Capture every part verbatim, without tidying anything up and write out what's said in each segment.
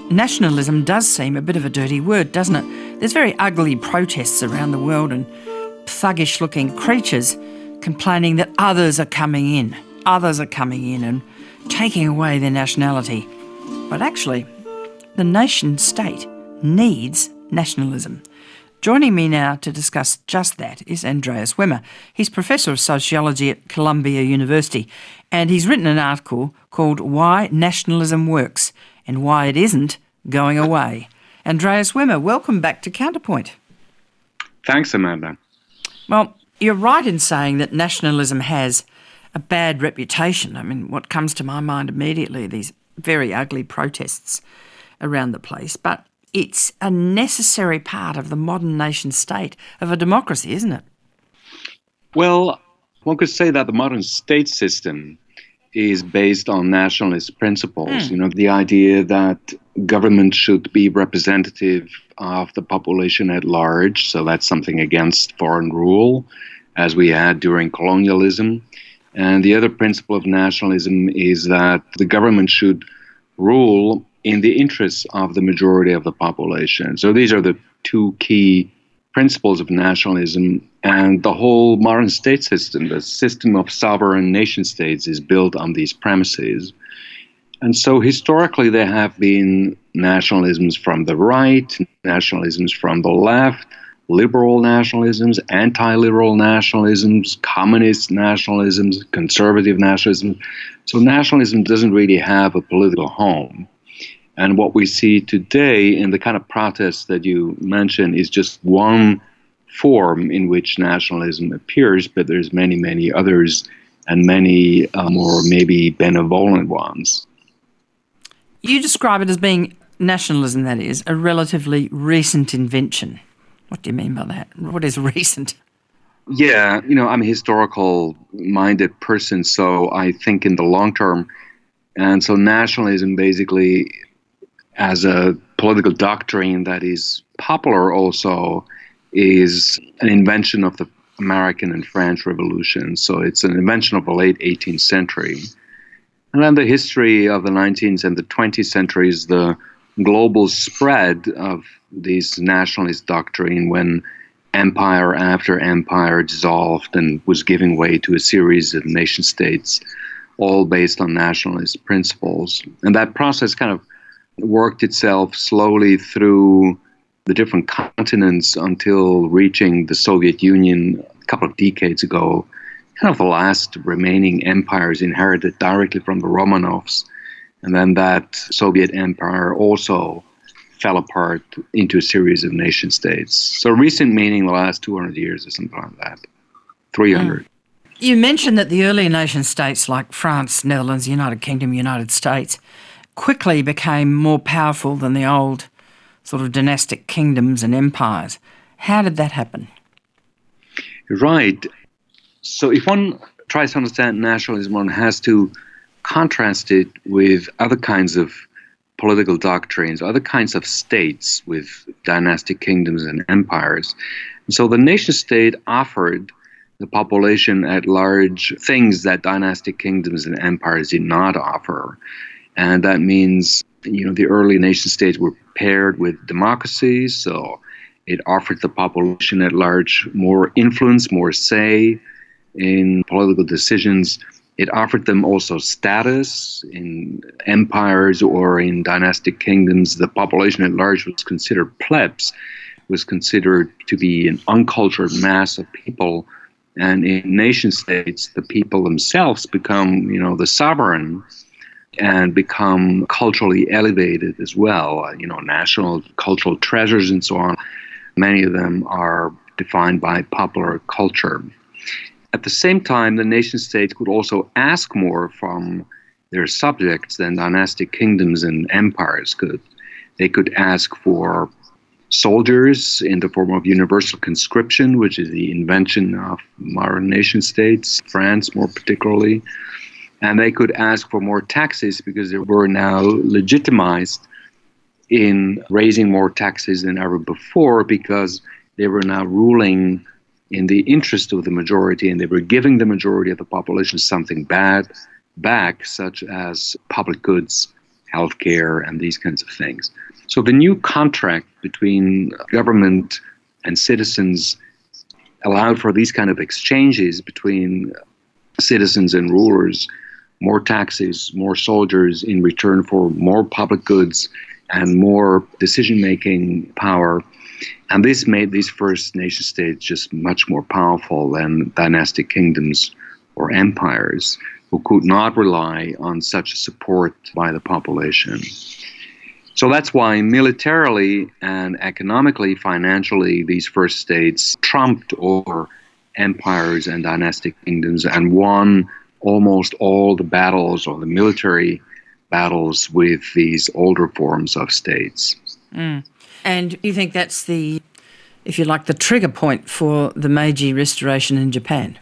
nationalism does seem a bit of a dirty word, doesn't it? There's very ugly protests around the world and thuggish-looking creatures complaining that others are coming in. Others are coming in and taking away their nationality. But actually, the nation-state needs nationalism. Joining me now to discuss just that is Andreas Wemmer. He's Professor of Sociology at Columbia University, and he's written an article called Why Nationalism Works and Why It Isn't Going Away. Andreas Wemmer, welcome back to Counterpoint. Thanks, Amanda. Well, you're right in saying that nationalism has a bad reputation. I mean, what comes to my mind immediately are these very ugly protests around the place, but it's a necessary part of the modern nation state of a democracy, isn't it? Well, one could say that the modern state system is based on nationalist principles. Mm. You know, the idea that government should be representative of the population at large, so that's something against foreign rule, as we had during colonialism. And the other principle of nationalism is that the government should rule in the interests of the majority of the population. So these are the two key principles of nationalism, and the whole modern state system, the system of sovereign nation states, is built on these premises. And so historically there have been nationalisms from the right, nationalisms from the left, liberal nationalisms, anti-liberal nationalisms, communist nationalisms, conservative nationalisms. So nationalism doesn't really have a political home. And what we see today in the kind of protests that you mentioned is just one form in which nationalism appears, but there's many, many others, and many uh, more maybe benevolent ones. You describe it as being, nationalism that is, a relatively recent invention. What do you mean by that? What is recent? Yeah, you know, I'm a historical-minded person, so I think in the long term. And so nationalism basically, as a political doctrine that is popular also, is an invention of the American and French Revolution. So it's an invention of the late eighteenth century. And then the history of the nineteenth and the twentieth centuries, the global spread of this nationalist doctrine when empire after empire dissolved and was giving way to a series of nation states, all based on nationalist principles. And that process kind of worked itself slowly through the different continents until reaching the Soviet Union a couple of decades ago, kind of the last remaining empires inherited directly from the Romanovs. And then that Soviet empire also fell apart into a series of nation states. So recent meaning the last two hundred years or something like that, three hundred. Mm. You mentioned that the earlier nation states like France, Netherlands, United Kingdom, United States quickly became more powerful than the old sort of dynastic kingdoms and empires. How did that happen? Right. So if one tries to understand nationalism, one has to contrast it with other kinds of political doctrines, other kinds of states with dynastic kingdoms and empires. And so the nation state offered the population at large things that dynastic kingdoms and empires did not offer. And that means, you know, the early nation states were paired with democracies, so it offered the population at large more influence, more say in political decisions. It offered them also status. In empires or in dynastic kingdoms, the population at large was considered plebs, was considered to be an uncultured mass of people. And in nation states, the people themselves become, you know, the sovereign and become culturally elevated as well. You know, national cultural treasures and so on. Many of them are defined by popular culture. At the same time, the nation states could also ask more from their subjects than dynastic kingdoms and empires could. They could ask for soldiers in the form of universal conscription, which is the invention of modern nation states, France more particularly. And they could ask for more taxes because they were now legitimized in raising more taxes than ever before because they were now ruling in the interest of the majority, and they were giving the majority of the population something bad back, such as public goods healthcare, and these kinds of things. So the new contract between government and citizens allowed for these kind of exchanges between citizens and rulers, more taxes, more soldiers in return for more public goods and more decision-making power. And this made these first nation-states just much more powerful than dynastic kingdoms or empires who could not rely on such support by the population. So that's why militarily and economically, financially, these first states trumped over empires and dynastic kingdoms and won almost all the battles or the military battles with these older forms of states. Mm. And you think that's the, if you like, the trigger point for the Meiji Restoration in Japan?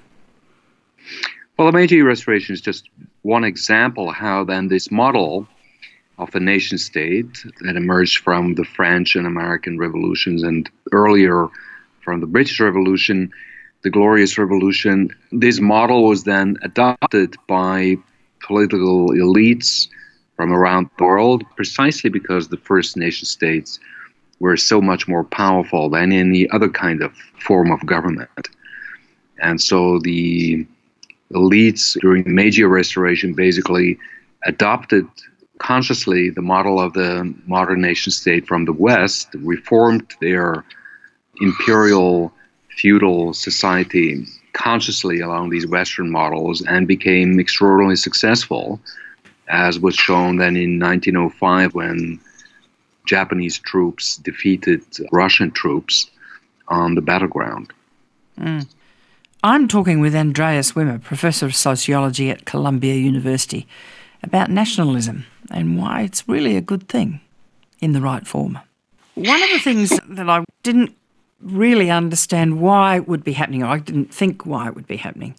Well, the Meiji Restoration is just one example how then this model of the nation state that emerged from the French and American revolutions and earlier from the British Revolution, the Glorious Revolution, this model was then adopted by political elites from around the world precisely because the first nation states were so much more powerful than any other kind of form of government. And so the elites during the Meiji Restoration basically adopted consciously the model of the modern nation state from the West, reformed their imperial feudal society consciously along these Western models and became extraordinarily successful, as was shown then in nineteen oh five when Japanese troops defeated Russian troops on the battleground. Mm. I'm talking with Andreas Wimmer, Professor of Sociology at Columbia University, about nationalism and why it's really a good thing in the right form. One of the things that I didn't really understand why it would be happening, or I didn't think why it would be happening,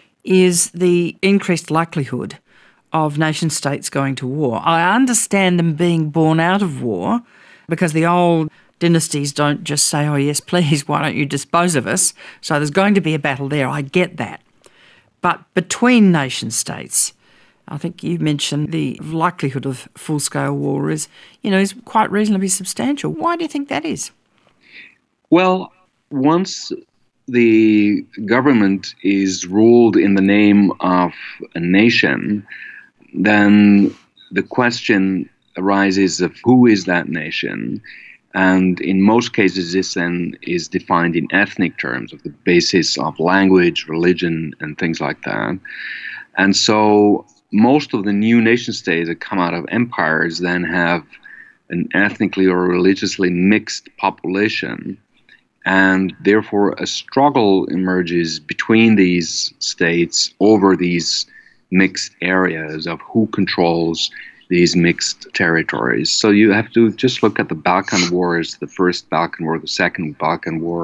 is the increased likelihood of nation-states going to war. I understand them being born out of war because the old dynasties don't just say, oh yes, please, why don't you dispose of us? So there's going to be a battle there. I get that. But between nation-states, I think you mentioned the likelihood of full-scale war is, you know, is quite reasonably substantial. Why do you think that is? Well, once the government is ruled in the name of a nation, then the question arises of who is that nation? And in most cases, this then is defined in ethnic terms of the basis of language, religion, and things like that. And so most of the new nation states that come out of empires then have an ethnically or religiously mixed population. And therefore, a struggle emerges between these states over these mixed areas of who controls these mixed territories. So you have to just look at the Balkan Wars, the first Balkan War, the second Balkan War,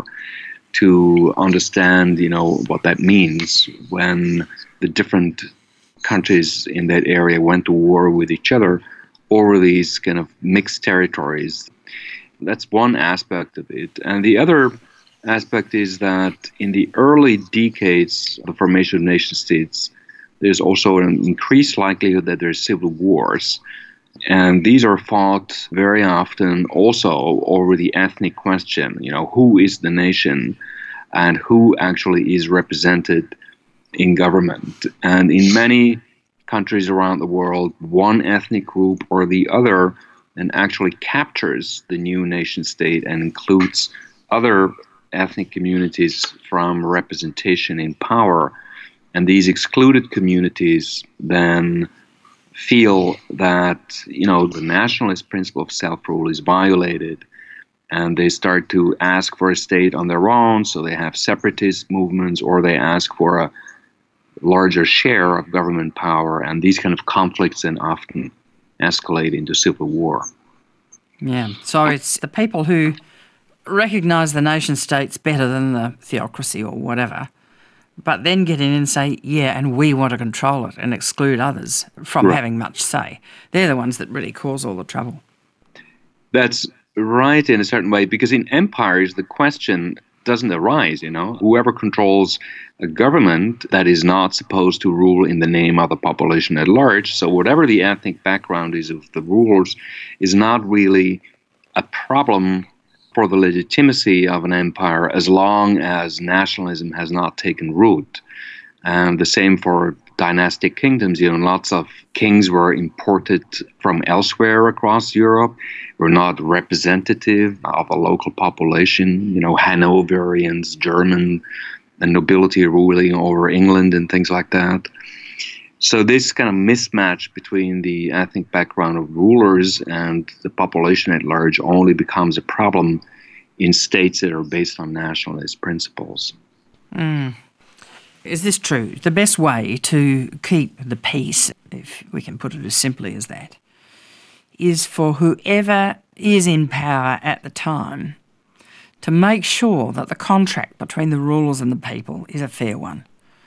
to understand, you know, what that means when the different countries in that area went to war with each other over these kind of mixed territories. That's one aspect of it. And the other aspect is that in the early decades of the formation of nation states, there's also an increased likelihood that there's civil wars. And these are fought very often also over the ethnic question, you know, who is the nation and who actually is represented in government. And in many countries around the world, one ethnic group or the other and actually captures the new nation state and includes other ethnic communities from representation in power. And these excluded communities then feel that, you know, the nationalist principle of self-rule is violated, and they start to ask for a state on their own, so they have separatist movements, or they ask for a larger share of government power, and these kind of conflicts then often escalate into civil war. Yeah, so it's the people who recognise the nation states better than the theocracy or whatever, but then get in and say, yeah, and we want to control it and exclude others from Right. having much say. They're the ones that really cause all the trouble. That's right in a certain way, because in empires, the question doesn't arise, you know. Whoever controls a government that is not supposed to rule in the name of the population at large, so whatever the ethnic background is of the rulers, is not really a problem for the legitimacy of an empire as long as nationalism has not taken root. And the same for dynastic kingdoms. You know, lots of kings were imported from elsewhere across Europe, were not representative of a local population. You know, Hanoverians, German, the nobility ruling over England and things like that. So this kind of mismatch between the ethnic background of rulers and the population at large only becomes a problem in states that are based on nationalist principles. Mm. Is this true? The best way to keep the peace, if we can put it as simply as that, is for whoever is in power at the time to make sure that the contract between the rulers and the people is a fair one.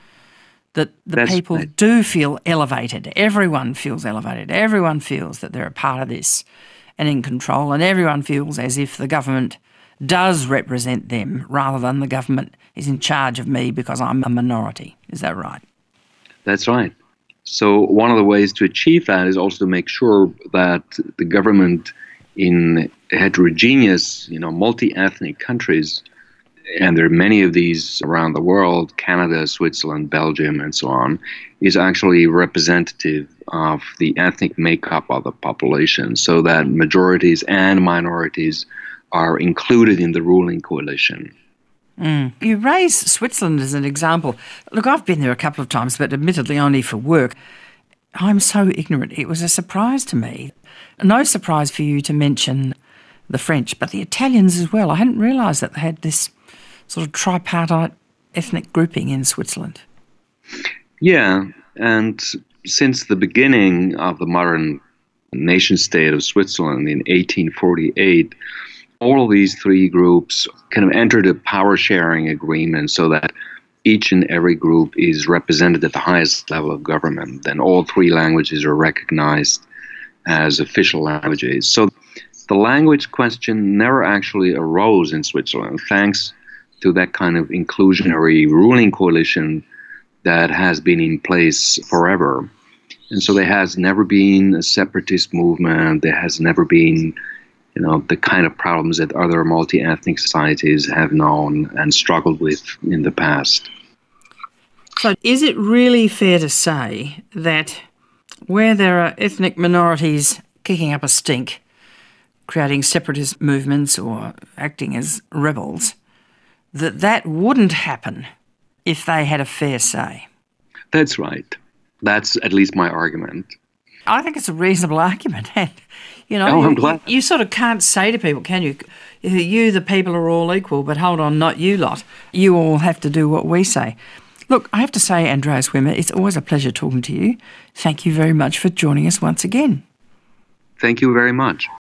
That the That's people right. do feel elevated. Everyone feels elevated. Everyone feels that they're a part of this and in control, and everyone feels as if the government does represent them rather than the government is in charge of me because I'm a minority. Is that right? That's right. So one of the ways to achieve that is also to make sure that the government in heterogeneous, you know, multi-ethnic countries, and there are many of these around the world, Canada, Switzerland, Belgium, and so on, is actually representative of the ethnic makeup of the population, so that majorities and minorities are included in the ruling coalition. Mm. You raise Switzerland as an example. Look, I've been there a couple of times, but admittedly only for work. I'm so ignorant. It was a surprise to me. No surprise for you to mention the French, but the Italians as well. I hadn't realised that they had this sort of tripartite ethnic grouping in Switzerland. Yeah, and since the beginning of the modern nation-state of Switzerland in eighteen forty-eight, all of these three groups kind of entered a power-sharing agreement so that each and every group is represented at the highest level of government, and all three languages are recognized as official languages. So the language question never actually arose in Switzerland, thanks to that kind of inclusionary ruling coalition that has been in place forever. And so there has never been a separatist movement, there has never been, you know, the kind of problems that other multi-ethnic societies have known and struggled with in the past. So is it really fair to say that where there are ethnic minorities kicking up a stink, creating separatist movements or acting as rebels, that that wouldn't happen if they had a fair say? That's right. That's at least my argument. I think it's a reasonable argument. And, you know, oh, I'm you, glad. you sort of can't say to people, can you, you, the people, are all equal, but hold on, not you lot. You all have to do what we say. Look, I have to say, Andreas Wimmer, it's always a pleasure talking to you. Thank you very much for joining us once again. Thank you very much.